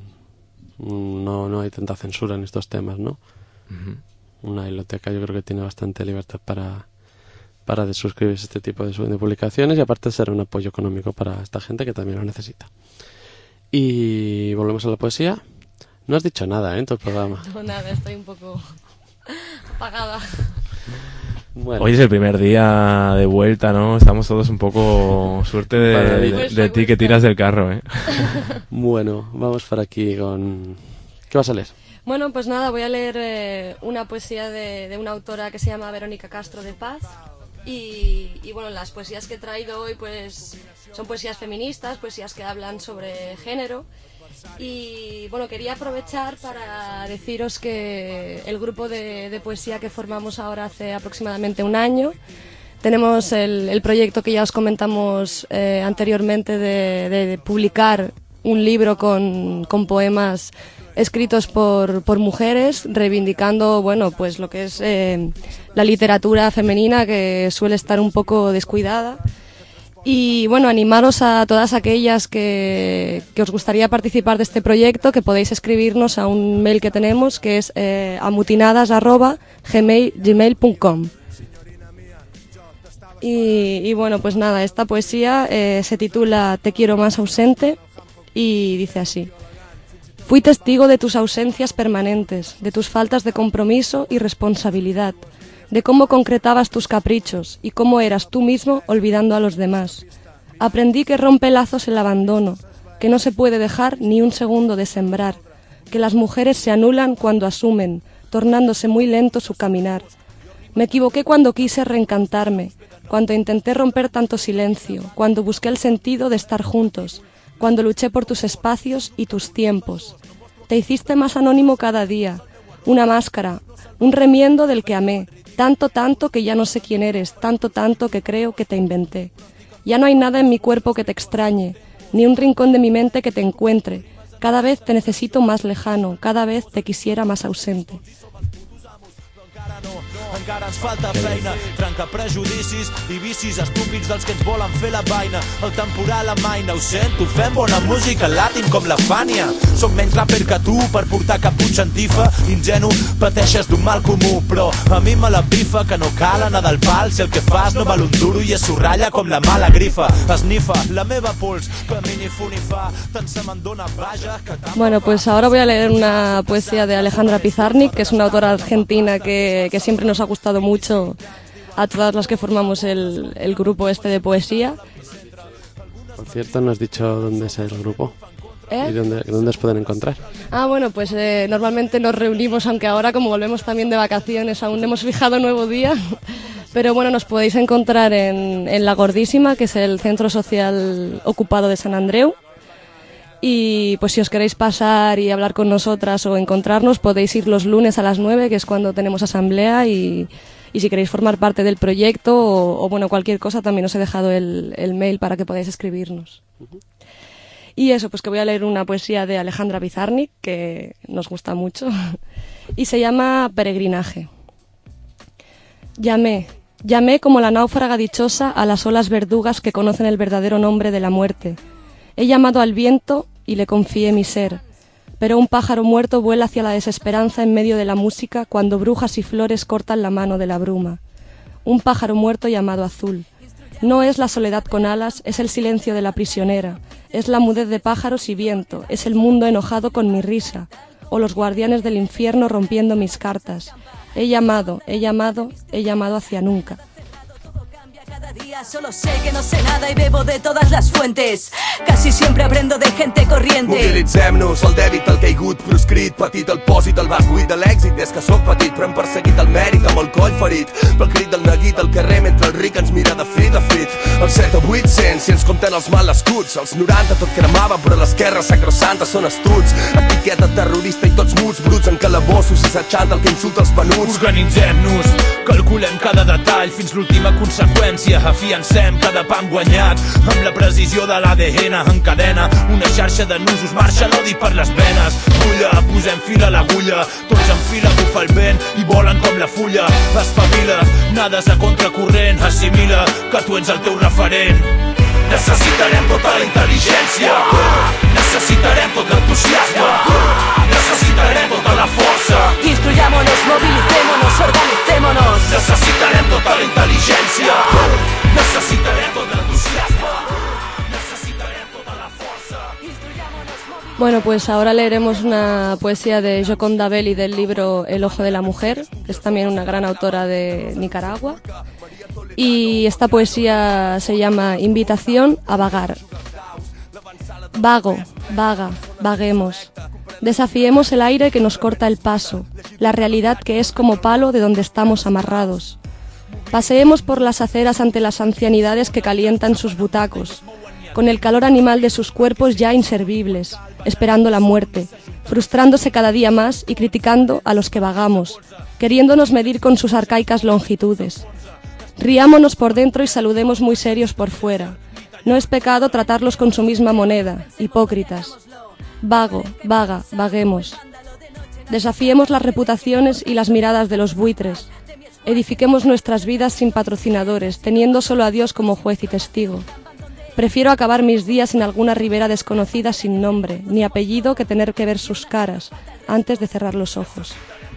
no no hay tanta censura en estos temas, ¿no? Uh-huh. Una biblioteca yo creo que tiene bastante libertad para para de suscribirse a este tipo de, de publicaciones, y aparte será un apoyo económico para esta gente que también lo necesita. Y volvemos a la poesía. No has dicho nada, ¿eh? En todo el programa. No, nada, estoy un poco apagada. Bueno. Hoy es el primer día de vuelta, ¿no? Estamos todos un poco suerte de, de, de, de ti que tiras del carro, ¿eh? Bueno, vamos por aquí con... ¿Qué vas a leer? Bueno, pues nada, voy a leer eh, una poesía de, de una autora que se llama Verónica Castro de Paz. Y, y bueno, las poesías que he traído hoy pues son poesías feministas, poesías que hablan sobre género. Y bueno, quería aprovechar para deciros que el grupo de, de poesía que formamos ahora hace aproximadamente un año, tenemos el, el proyecto que ya os comentamos eh, anteriormente de, de, de publicar un libro con, con poemas escritos por, por mujeres, reivindicando bueno pues lo que es eh, la literatura femenina, que suele estar un poco descuidada. Y bueno, animaros a todas aquellas que, que os gustaría participar de este proyecto, que podéis escribirnos a un mail que tenemos, que es eh, amutinadas arroba gmail punto com. Y, y bueno, pues nada, esta poesía eh, se titula Te quiero más ausente y dice así. Fui testigo de tus ausencias permanentes, de tus faltas de compromiso y responsabilidad, de cómo concretabas tus caprichos y cómo eras tú mismo olvidando a los demás. Aprendí que rompe lazos el abandono, que no se puede dejar ni un segundo de sembrar, que las mujeres se anulan cuando asumen, tornándose muy lento su caminar. Me equivoqué cuando quise reencantarme, cuando intenté romper tanto silencio, cuando busqué el sentido de estar juntos, cuando luché por tus espacios y tus tiempos. Te hiciste más anónimo cada día, una máscara, un remiendo del que amé, tanto, tanto que ya no sé quién eres, tanto, tanto que creo que te inventé. Ya no hay nada en mi cuerpo que te extrañe, ni un rincón de mi mente que te encuentre. Cada vez te necesito más lejano, cada vez te quisiera más ausente. encara ens falta feina, trencar prejudicis i vicis estúpids dels que ens volen fer la vaina. El temporal amaina, ho sento, fem bona música latin com la Fània. Som menys raper que tu per portar caputxa antifa, ingenu, pateixes d'un mal comú, però a mi me la bifa que no cal anar del pal si el que fas no val un duro i es sorralla com la mala grifa. Esnifa la meva pols, que mini funi fa, tant se me'n dona vaja que... Bueno, pues ahora voy a leer una poesía de Alejandra Pizarnik, que es una autora argentina que, que siempre nos ha gustado mucho a todas las que formamos el, el grupo este de poesía. Por cierto, no has dicho dónde es el grupo. ¿Eh? ¿Y dónde, dónde os pueden encontrar? Ah, bueno, pues eh, normalmente nos reunimos, aunque ahora como volvemos también de vacaciones aún no hemos fijado nuevo día, pero bueno, nos podéis encontrar en, en La Gordísima, que es el centro social ocupado de San Andreu, y pues si os queréis pasar y hablar con nosotras o encontrarnos, podéis ir los lunes a las nueve, que es cuando tenemos asamblea, y, y si queréis formar parte del proyecto o, o bueno, cualquier cosa, también os he dejado el, el mail para que podáis escribirnos. Uh-huh. Y eso, pues que voy a leer una poesía de Alejandra Pizarnik, que nos gusta mucho, y se llama Peregrinaje. Llamé, llamé como la náufraga dichosa a las olas verdugas que conocen el verdadero nombre de la muerte. He llamado al viento y le confié mi ser, pero un pájaro muerto vuela hacia la desesperanza en medio de la música cuando brujas y flores cortan la mano de la bruma. Un pájaro muerto llamado azul. No es la soledad con alas, es el silencio de la prisionera, es la mudez de pájaros y viento, es el mundo enojado con mi risa, o los guardianes del infierno rompiendo mis cartas. He llamado, he llamado, he llamado hacia nunca. Cada día solo sé que no sé nada y bebo de todas las fuentes. Casi siempre aprendo de gente corriente. Mobilitzem-nos, el dèbit, el caigut, proscrit, petit, el pòsit, el vas buit de l'èxit. Des que sóc petit, però hem perseguit el mèrit amb el coll ferit. Pel crit del neguit al carrer mentre el ric ens mira de fit a fit. Els set o vuit cents, si ens compten els mal escuts. Els noranta tot cremava, però l'esquerra sacrosanta són astuts. Etiqueta terrorista i tots muts, bruts en calabossos i s'aixanta el que insulta els penuts. Organitzem-nos, calculem cada detall fins l'última conseqüència. Afiancem cada pam guanyat amb la precisió de l'A D N en cadena, una xarxa de nusos marxa l'odi per les venes. Bulla, posem fil a l'agulla, tots en fila, bufa el vent i volen com la fulla. Espavila, nades a contracorrent, assimila que tu ets el teu referent. Necessitarem tota la intel·ligència, necessitarem tot l'entusiasme, necessitarem tota la força. Instruyámonos, movilicémonos, organicémonos. Necessitarem tota la intel·ligència, necessitarem tot l'entusiasme, necessitarem tota la força. Bueno, pues ahora leeremos una poesía de Gioconda Belli del libro El ojo de la mujer, que es también una gran autora de Nicaragua. Y esta poesía se llama Invitación a vagar. Vago, vaga, vaguemos. Desafiemos el aire que nos corta el paso, la realidad que es como palo de donde estamos amarrados. Paseemos por las aceras ante las ancianidades que calientan sus butacos, con el calor animal de sus cuerpos ya inservibles, esperando la muerte, frustrándose cada día más y criticando a los que vagamos, queriéndonos medir con sus arcaicas longitudes. Riámonos por dentro y saludemos muy serios por fuera. No es pecado tratarlos con su misma moneda, hipócritas. Vago, vaga, vaguemos. Desafiemos las reputaciones y las miradas de los buitres. Edifiquemos nuestras vidas sin patrocinadores, teniendo solo a Dios como juez y testigo. Prefiero acabar mis días en alguna ribera desconocida sin nombre, ni apellido, que tener que ver sus caras antes de cerrar los ojos.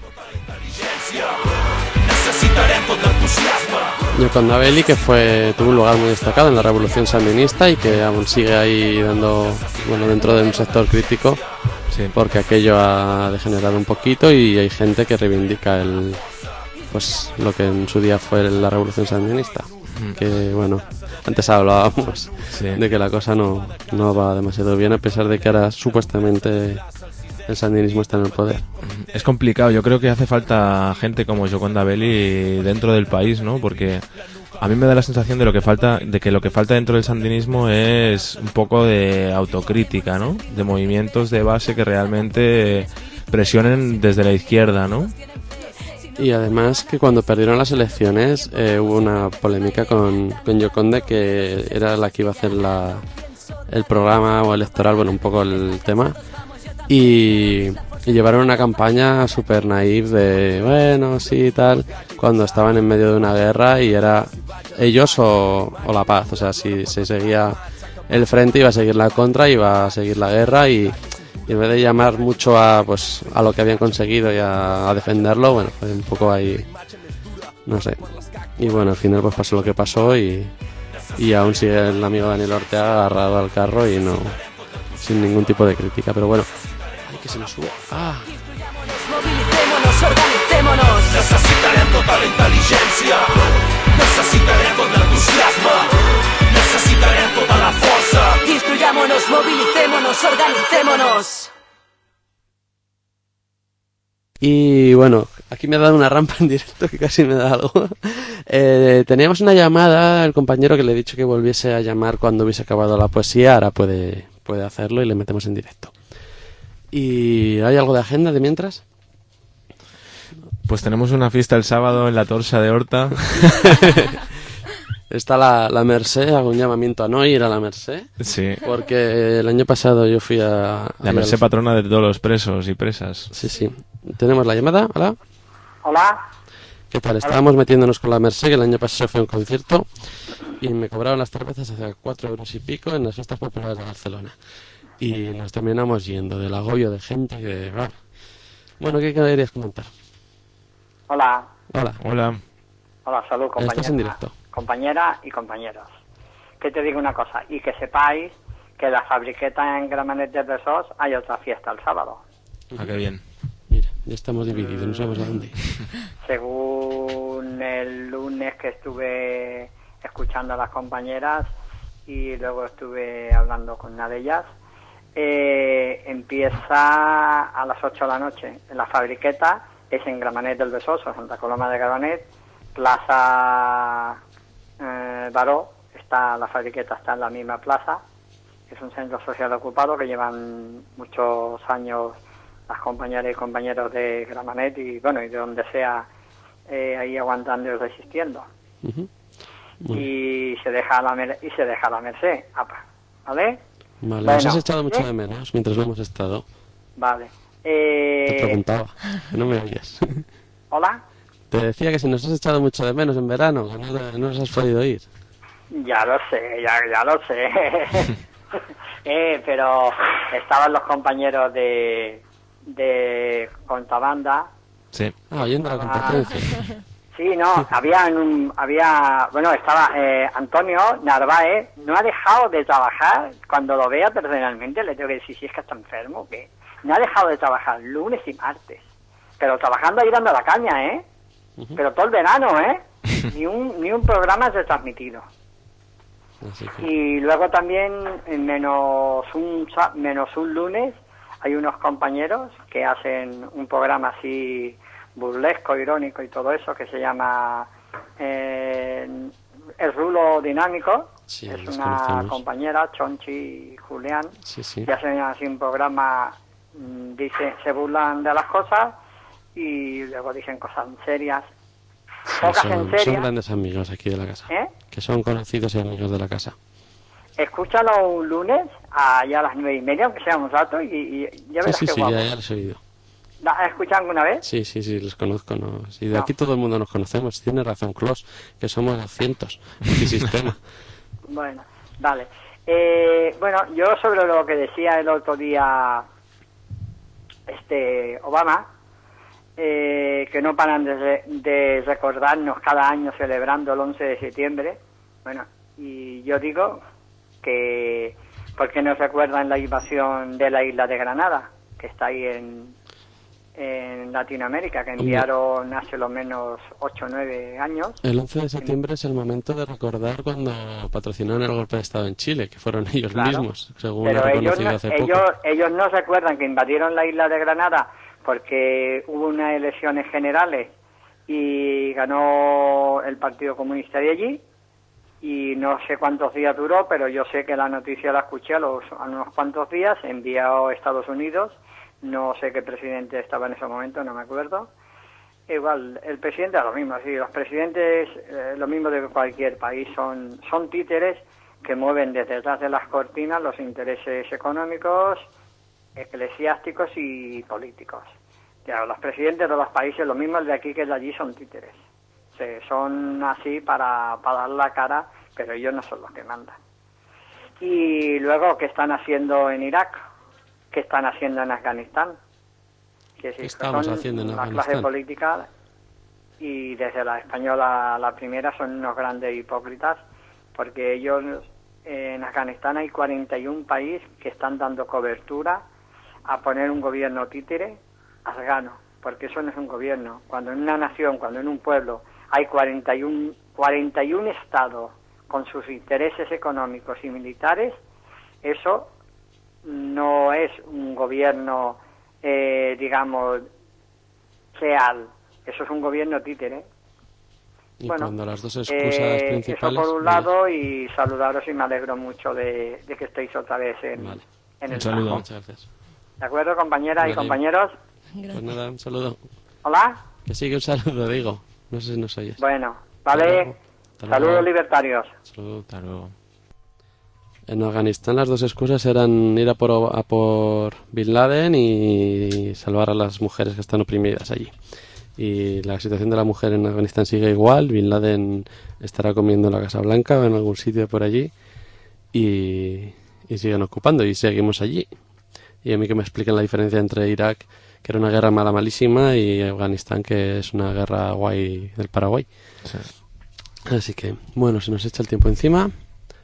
Gioconda Belli, que fue tuvo un lugar muy destacado en la Revolución Sandinista y que aún sigue ahí dando, bueno, dentro de un sector crítico, sí, porque aquello ha degenerado un poquito y hay gente que reivindica el, pues lo que en su día fue la Revolución Sandinista. Mm. Que bueno, antes hablábamos, sí, de que la cosa no, no va demasiado bien, a pesar de que ahora supuestamente el sandinismo está en el poder. Es complicado, yo creo que hace falta gente como Gioconda Belli dentro del país, ¿no? Porque a mí me da la sensación de lo que falta, de que lo que falta dentro del sandinismo es un poco de autocrítica, ¿no? De movimientos de base que realmente presionen desde la izquierda, ¿no? Y además que cuando perdieron las elecciones eh, hubo una polémica con, con Gioconda, que era la que iba a hacer la, el programa o electoral, bueno, un poco el tema. Y, y llevaron una campaña súper naif de, bueno, sí, tal, cuando estaban en medio de una guerra y era ellos o, o la paz. O sea, si se seguía el frente iba a seguir la contra, iba a seguir la guerra y, y en vez de llamar mucho a pues a lo que habían conseguido y a, a defenderlo, bueno, fue un poco ahí, no sé. Y bueno, al final pues pasó lo que pasó y, y aún sigue el amigo Daniel Ortega agarrado al carro y no, sin ningún tipo de crítica, pero bueno. Ay, que se nos sube. Ah. Movilicémonos, organicémonos. Necessitarem tota la intel·ligència, necessitarem tot l'entusiasme, necessitarem tota la força. Instruyámonos, movilicémonos, organicémonos. Y bueno, aquí me ha dado una rampa en directo que casi me da algo. Eh, teníamos una llamada, el compañero que le he dicho que volviese a llamar cuando hubiese acabado la poesía, ahora puede, puede hacerlo y le metemos en directo. ¿Y hay algo de agenda de mientras? Pues tenemos una fiesta el sábado en la Torsa de Horta. Está la, la Mercé, hago un llamamiento a no ir a la Mercé. Sí. Porque el año pasado yo fui a... La Mercé al... patrona de todos los presos y presas. Sí, sí. Tenemos la llamada, hola. Hola. ¿Qué tal? Estábamos metiéndonos con la Mercé, que el año pasado fue un concierto y me cobraron las cervezas hacia cuatro euros y pico en las fiestas populares de Barcelona. Y nos terminamos yendo del agobio de gente y de... Bueno, ¿qué querías comentar? Hola. Hola. Hola. Hola, salud, compañera. Estás en directo. Compañera y compañeros. Que te digo una cosa, y que sepáis que la fabriqueta en Gramenet de Besós hay otra fiesta el sábado. Ah, qué bien. Mira, ya estamos divididos, no sabemos a dónde ir. Según el lunes que estuve escuchando a las compañeras y luego estuve hablando con una de ellas, eh, empieza a las ocho de la noche. La fabriqueta es en Gramenet del Besós, o Santa Coloma de Gramenet, Plaza eh, Baró, está, la fabriqueta está en la misma plaza. Es un centro social ocupado que llevan muchos años las compañeras y compañeros de Gramenet y bueno, y de donde sea, eh, ahí aguantando y resistiendo. Uh-huh. Y se deja la mer y se deja la merced, apa, ¿vale? Vale, Bueno, nos has echado mucho ¿eh? de menos mientras no hemos estado. Vale. Eh... Te preguntaba, que no me oyes. ¿Hola? Te decía que si nos has echado mucho de menos en verano, que no, no nos has podido ir. Ya lo sé, ya, ya lo sé. eh, pero estaban los compañeros de, de Contrabanda. Sí. Ah, oyendo la competencia. Sí, no, había, un, había, bueno, estaba eh, Antonio Narváez, no ha dejado de trabajar, cuando lo vea personalmente le tengo que decir si es que está enfermo, que no ha dejado de trabajar lunes y martes, pero trabajando ahí dando la caña, ¿eh? Uh-huh. Pero todo el verano, ¿eh? Ni un, ni un programa retransmitido. Que... Y luego también, menos un, menos un lunes, hay unos compañeros que hacen un programa así burlesco, irónico y todo eso, que se llama eh, El Rulo Dinámico. Sí, es una conocemos. Compañera, Chonchi y Julián, sí, sí. que hacen así un programa, dice, se burlan de las cosas y luego dicen cosas serias. Sí, son, son grandes amigos aquí de la casa, ¿eh? Que son conocidos y amigos de la casa. Escúchalo un lunes allá a las nueve y media, aunque sea un rato, y, y ya verás sí, sí, qué sí, guapo. Ya, ya los he oído. ¿Has escuchado alguna vez? Sí, sí, sí, los conozco. ¿No? Sí, de no. Aquí todo el mundo nos conocemos. Tiene razón, Clos, que somos doscientos. Sistema. Bueno, vale. Eh, bueno, yo sobre lo que decía el otro día este Obama, eh, que no paran de, de recordarnos cada año celebrando el once de septiembre. Bueno, y yo digo que ¿por qué no se acuerdan la invasión de la isla de Granada, que está ahí en, en Latinoamérica, que enviaron hace lo menos ocho o nueve años? El once de septiembre es el momento de recordar cuando patrocinaron el golpe de Estado en Chile, que fueron ellos claro, mismos, según pero ha reconocido ellos no, hace ellos, poco. Ellos no recuerdan que invadieron la isla de Granada porque hubo unas elecciones generales y ganó el Partido Comunista de allí, y no sé cuántos días duró, pero yo sé que la noticia la escuché a, los, a unos cuantos días, envió a Estados Unidos, no sé qué presidente estaba en ese momento, no me acuerdo. Igual, el presidente es lo mismo, sí, los presidentes, eh, lo mismo de cualquier país, son, son títeres que mueven desde detrás de las cortinas los intereses económicos, eclesiásticos y políticos. Ya, los presidentes de los países, lo mismo el de aquí que el de allí, son títeres. sé, son así para, para dar la cara, pero ellos no son los que mandan. Y luego, ¿qué están haciendo en Irak? ¿Qué están haciendo en Afganistán? Que sí, ¿Qué estamos son haciendo en la Afganistán? clase política, y desde la española la primera son unos grandes hipócritas, porque ellos eh, en Afganistán hay cuarenta y un países que están dando cobertura a poner un gobierno títere afgano, porque eso no es un gobierno. Cuando en una nación, cuando en un pueblo hay cuarenta y uno, cuarenta y uno estados con sus intereses económicos y militares, eso no es un gobierno, eh, digamos, real. Eso es un gobierno títere. Y bueno, cuando las dos excusas eh, principales... eso por un lado, y saludaros, y me alegro mucho de, de que estéis otra vez en, Vale. en el Un saludo. trabajo. Muchas gracias. ¿De acuerdo, compañeras Vale. y compañeros? Pues nada, un saludo. ¿Hola? Que sigue un saludo, digo. No sé si nos oyes. Bueno, Hasta vale. luego. Hasta luego. Saludos libertarios. Saludo. Hasta luego. En Afganistán las dos excusas eran ir a por, a por Bin Laden y salvar a las mujeres que están oprimidas allí. Y la situación de la mujer en Afganistán sigue igual. Bin Laden estará comiendo en la Casa Blanca o en algún sitio por allí y, y siguen ocupando y seguimos allí. Y a mí que me expliquen la diferencia entre Irak, que era una guerra mala, malísima, y Afganistán, que es una guerra guay del Paraguay. Sí. Así que, bueno, se nos echa el tiempo encima.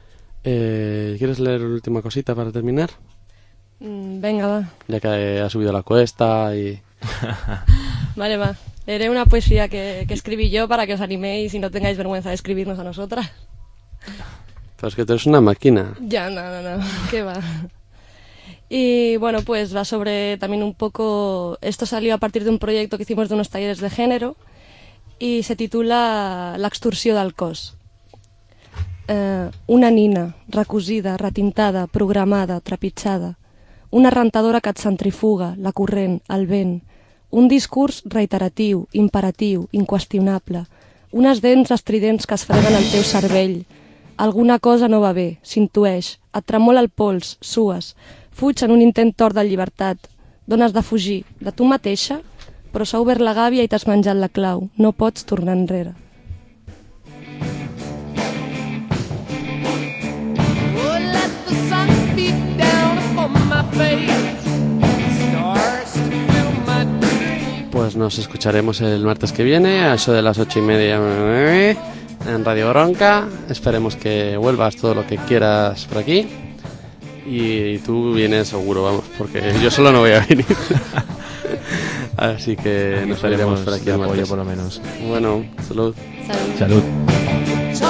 Eh, ¿Quieres leer la última cosita para terminar? Mm, venga, va. Ya que ha subido la cuesta y... Vale, va. Leeré una poesía que, que escribí yo para que os animéis y no tengáis vergüenza de escribirnos a nosotras. Pero es que tú eres una máquina. Ya, no, no, no. ¿Qué va? Y bueno, pues va sobre también un poco... Esto salió a partir de un proyecto que hicimos de unos talleres de género y se titula La extorsió del cos. Eh, una nina, recosida, retintada, programada, trepitjada. Una rentadora que et centrifuga, la corrent, el vent. Un discurs reiteratiu, imperatiu, inqüestionable. Unes dents estridents que es freguen al teu cervell. Alguna cosa no va bé, s'intueix, et tremola el pols, sues. Fuig en un intent tort de llibertat. Dones de fugir, de tu mateixa, però s'ha obert la gàbia i t'has menjat la clau. No pots tornar enrere. Pues nos escucharemos el martes que viene, a eso de las ocho y media en Radio Bronca. Esperemos que vuelvas todo lo que quieras por aquí. Y tú vienes seguro, vamos, porque yo solo no voy a venir. Así que nos veremos por aquí el apoyo martes. por lo menos. Bueno, salud. Salud. Salud.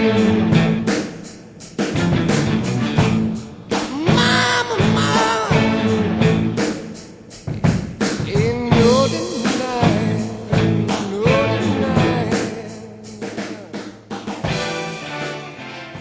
Thank you.